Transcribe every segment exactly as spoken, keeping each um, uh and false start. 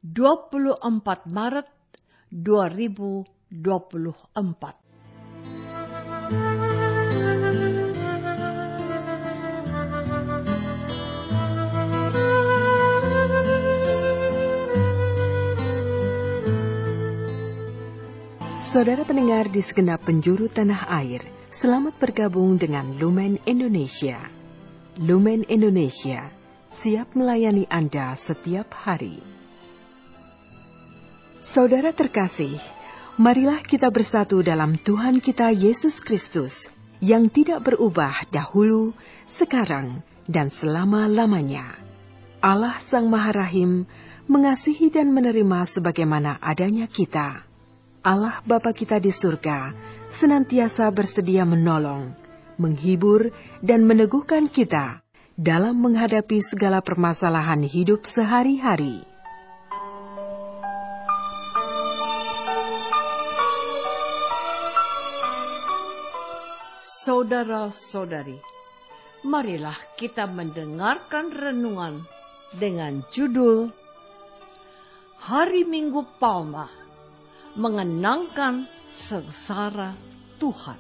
dua puluh empat Maret dua ribu dua puluh empat. Saudara pendengar di segenap penjuru tanah air, selamat bergabung dengan Lumen Indonesia. Lumen Indonesia siap melayani Anda setiap hari. Saudara terkasih, marilah kita bersatu dalam Tuhan kita Yesus Kristus yang tidak berubah dahulu, sekarang, dan selama-lamanya. Allah Sang Maha Rahim mengasihi dan menerima sebagaimana adanya kita. Allah Bapa kita di surga senantiasa bersedia menolong, menghibur, dan meneguhkan kita dalam menghadapi segala permasalahan hidup sehari-hari. Saudara-saudari, marilah kita mendengarkan renungan dengan judul Hari Minggu Palma, mengenangkan sengsara Tuhan.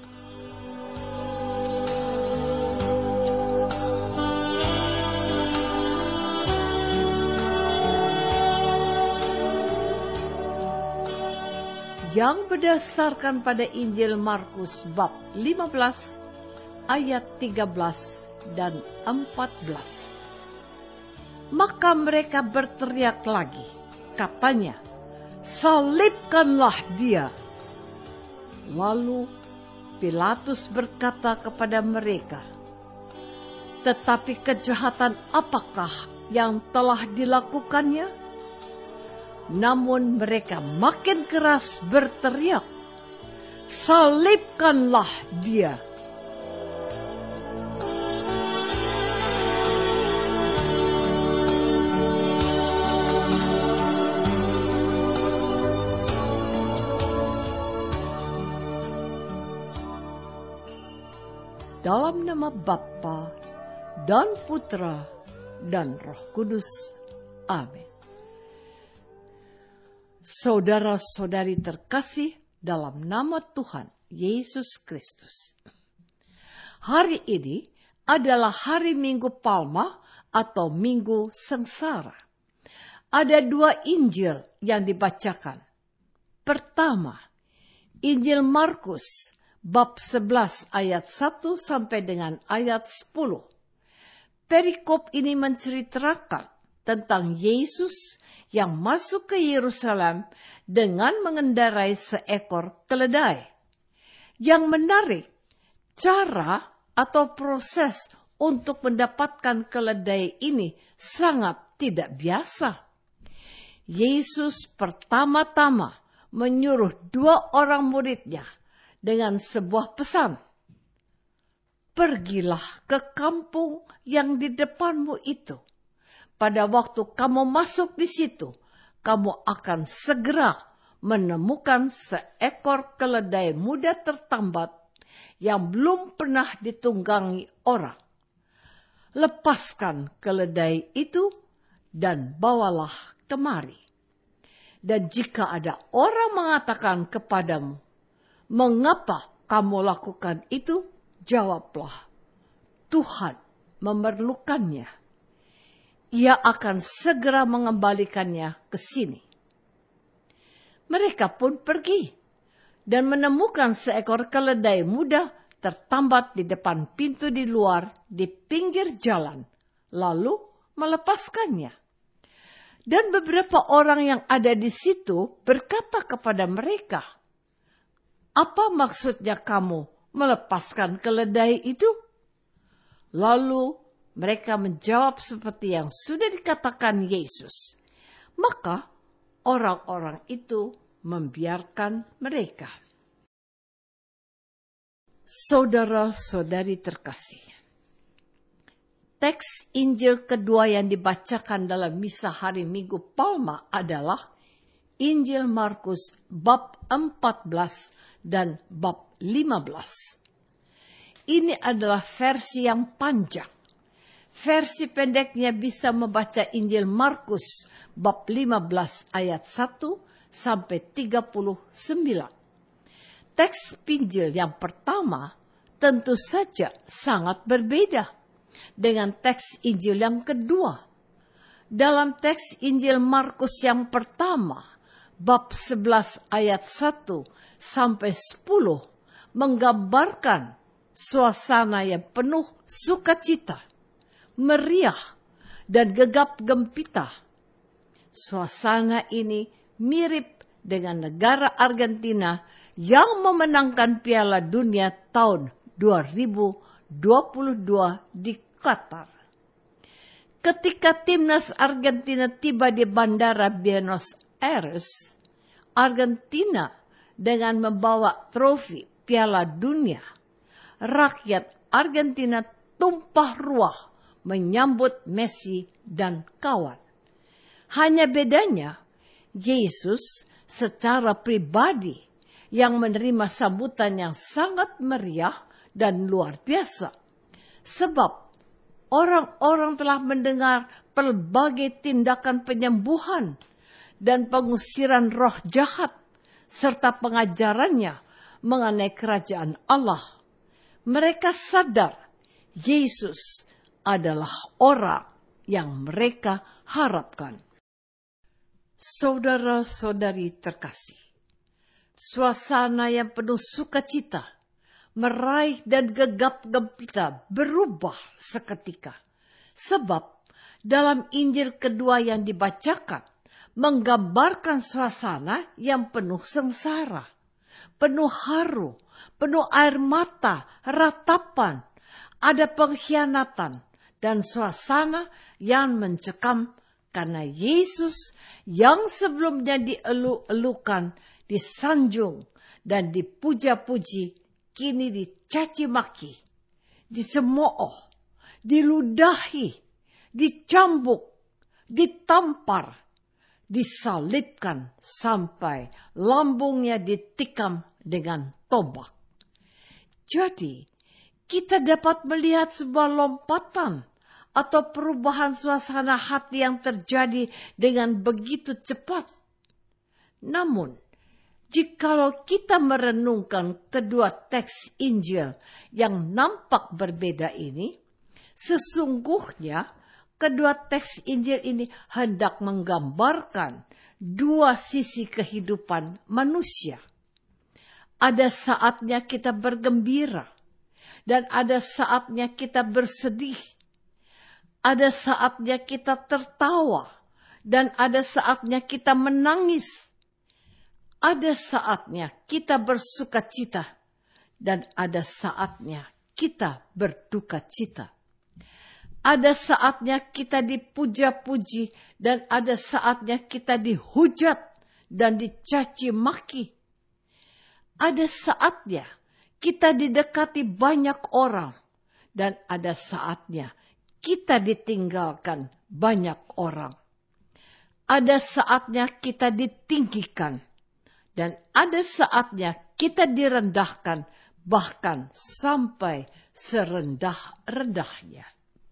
Yang berdasarkan pada Injil Markus bab lima belas ayat tiga belas dan empat belas. Maka mereka berteriak lagi, katanya, "Salibkanlah dia." Lalu Pilatus berkata kepada mereka, "Tetapi kejahatan apakah yang telah dilakukannya?" Namun mereka makin keras berteriak, "Salibkanlah dia." Dalam nama Bapa dan Putra dan Roh Kudus. Amin. Saudara-saudari terkasih dalam nama Tuhan Yesus Kristus. Hari ini adalah hari Minggu Palma atau Minggu Sengsara. Ada dua Injil yang dibacakan. Pertama, Injil Markus bab sebelas ayat satu sampai dengan ayat sepuluh. Perikop ini menceritakan tentang Yesus yang masuk ke Yerusalem dengan mengendarai seekor keledai. Yang menarik, cara atau proses untuk mendapatkan keledai ini sangat tidak biasa. Yesus pertama-tama menyuruh dua orang muridnya dengan sebuah pesan. "Pergilah ke kampung yang di depanmu itu. Pada waktu kamu masuk di situ, kamu akan segera menemukan seekor keledai muda tertambat yang belum pernah ditunggangi orang. Lepaskan keledai itu dan bawalah kemari. Dan jika ada orang mengatakan kepadamu, 'Mengapa kamu lakukan itu?' jawablah, 'Tuhan memerlukannya.' Ia akan segera mengembalikannya ke sini." Mereka pun pergi dan menemukan seekor keledai muda tertambat di depan pintu di luar di pinggir jalan, lalu melepaskannya. Dan beberapa orang yang ada di situ berkata kepada mereka, "Apa maksudnya kamu melepaskan keledai itu?" Lalu mereka menjawab seperti yang sudah dikatakan Yesus. Maka orang-orang itu membiarkan mereka. Saudara-saudari terkasih, teks Injil kedua yang dibacakan dalam misa hari Minggu Palma adalah Injil Markus bab empat belas dan bab lima belas. Ini adalah versi yang panjang. Versi pendeknya bisa membaca Injil Markus bab lima belas ayat satu sampai tiga puluh sembilan. Teks Injil yang pertama tentu saja sangat berbeda dengan teks Injil yang kedua. Dalam teks Injil Markus yang pertama, bab sebelas ayat satu sampai sepuluh, menggambarkan suasana yang penuh sukacita, meriah, dan gegap gempita. Suasana ini mirip dengan negara Argentina yang memenangkan Piala Dunia tahun dua ribu dua puluh dua di Qatar. Ketika timnas Argentina tiba di bandara Buenos Aires, Argentina dengan membawa trofi Piala Dunia, rakyat Argentina tumpah ruah menyambut Messi dan kawan. Hanya bedanya, Yesus secara pribadi yang menerima sambutan yang sangat meriah dan luar biasa. Sebab orang-orang telah mendengar pelbagai tindakan penyembuhan dan pengusiran roh jahat serta pengajarannya mengenai kerajaan Allah. Mereka sadar Yesus adalah orang yang mereka harapkan. Saudara-saudari terkasih, suasana yang penuh sukacita, meraih dan gegap gempita berubah seketika. Sebab dalam Injil kedua yang dibacakan menggambarkan suasana yang penuh sengsara, penuh haru, penuh air mata, ratapan, ada pengkhianatan, dan suasana yang mencekam karena Yesus yang sebelumnya dielu-elukan, disanjung, dan dipuja-puji, kini dicaci maki, dicemooh, diludahi, dicambuk, ditampar, disalibkan sampai lambungnya ditikam dengan tombak. Jadi, kita dapat melihat sebuah lompatan atau perubahan suasana hati yang terjadi dengan begitu cepat. Namun, jikalau kita merenungkan kedua teks Injil yang nampak berbeda ini, sesungguhnya kedua teks Injil ini hendak menggambarkan dua sisi kehidupan manusia. Ada saatnya kita bergembira, dan ada saatnya kita bersedih. Ada saatnya kita tertawa, dan ada saatnya kita menangis. Ada saatnya kita bersukacita, dan ada saatnya kita berduka cita. Ada saatnya kita dipuja-puji, dan ada saatnya kita dihujat dan dicaci maki. Ada saatnya kita didekati banyak orang, dan ada saatnya kita ditinggalkan banyak orang. Ada saatnya kita ditinggikan, dan ada saatnya kita direndahkan, bahkan sampai serendah-rendahnya.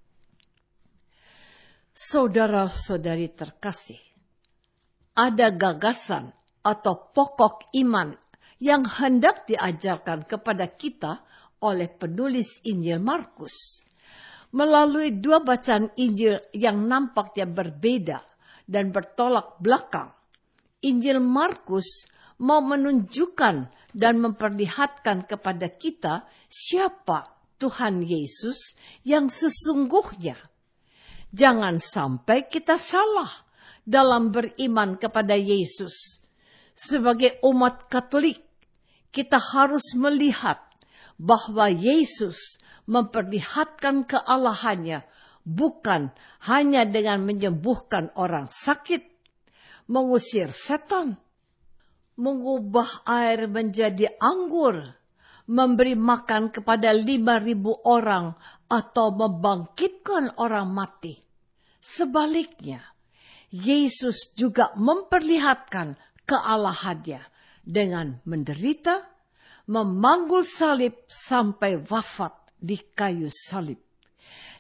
Saudara-saudari terkasih, ada gagasan atau pokok iman yang hendak diajarkan kepada kita oleh penulis Injil Markus. Melalui dua bacaan Injil yang nampaknya berbeda dan bertolak belakang, Injil Markus mau menunjukkan dan memperlihatkan kepada kita siapa Tuhan Yesus yang sesungguhnya. Jangan sampai kita salah dalam beriman kepada Yesus. Sebagai umat Katolik, kita harus melihat bahwa Yesus memperlihatkan kealahannya bukan hanya dengan menyembuhkan orang sakit, mengusir setan, mengubah air menjadi anggur, memberi makan kepada lima ribu orang, atau membangkitkan orang mati. Sebaliknya, Yesus juga memperlihatkan kealahannya dengan menderita, memanggul salib sampai wafat di kayu salib.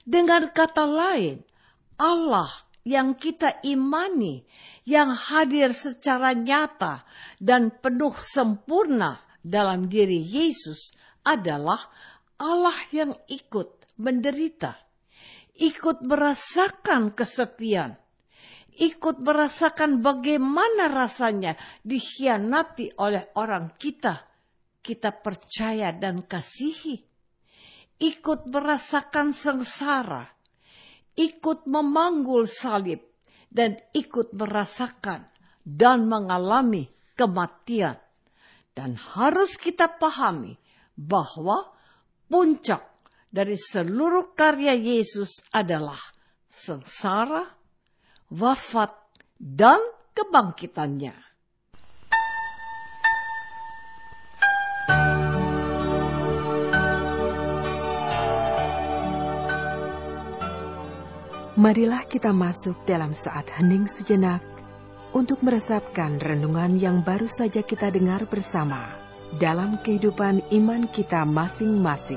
Dengan kata lain, Allah yang kita imani, yang hadir secara nyata dan penuh sempurna dalam diri Yesus adalah Allah yang ikut menderita, ikut merasakan kesepian, ikut merasakan bagaimana rasanya dikhianati oleh orang kita, kita percaya dan kasihi, ikut merasakan sengsara, ikut memanggul salib, dan ikut merasakan dan mengalami kematian. Dan harus kita pahami bahwa puncak dari seluruh karya Yesus adalah sengsara, wafat, dan kebangkitannya. Marilah kita masuk dalam saat hening sejenak untuk meresapkan renungan yang baru saja kita dengar bersama dalam kehidupan iman kita masing-masing.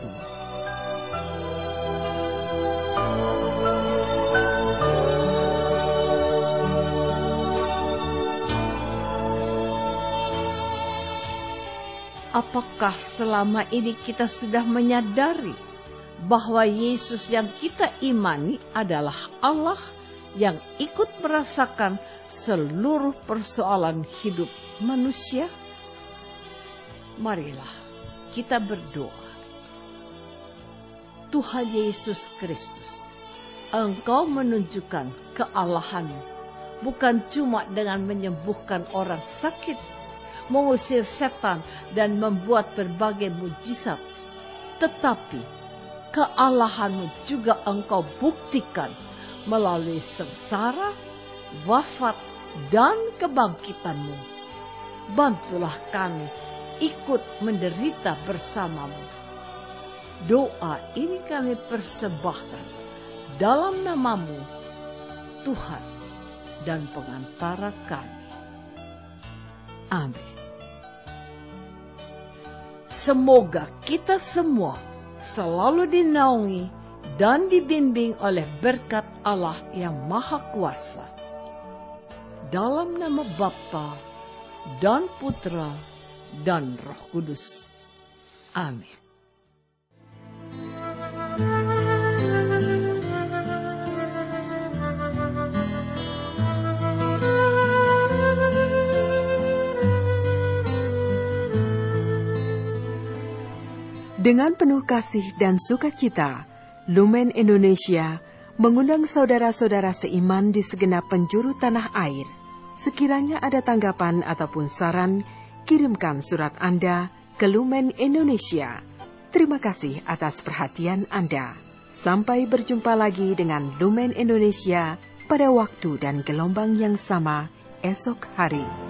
Apakah selama ini kita sudah menyadari bahwa Yesus yang kita imani adalah Allah yang ikut merasakan seluruh persoalan hidup manusia? Marilah kita berdoa. Tuhan Yesus Kristus, Engkau menunjukkan kealahan-Mu bukan cuma dengan menyembuhkan orang sakit, mengusir setan dan membuat berbagai mujizat, tetapi kealahan-Mu juga Engkau buktikan melalui sengsara, wafat, dan kebangkitan-Mu. Bantulah kami ikut menderita bersama-Mu. Doa ini kami persembahkan dalam nama-Mu, Tuhan dan pengantara kami. Amin. Semoga kita semua selalu dinaungi dan dibimbing oleh berkat Allah yang Maha Kuasa. Dalam nama Bapa dan Putra dan Roh Kudus. Amin. Dengan penuh kasih dan sukacita, Lumen Indonesia mengundang saudara-saudara seiman di segenap penjuru tanah air. Sekiranya ada tanggapan ataupun saran, kirimkan surat Anda ke Lumen Indonesia. Terima kasih atas perhatian Anda. Sampai berjumpa lagi dengan Lumen Indonesia pada waktu dan gelombang yang sama esok hari.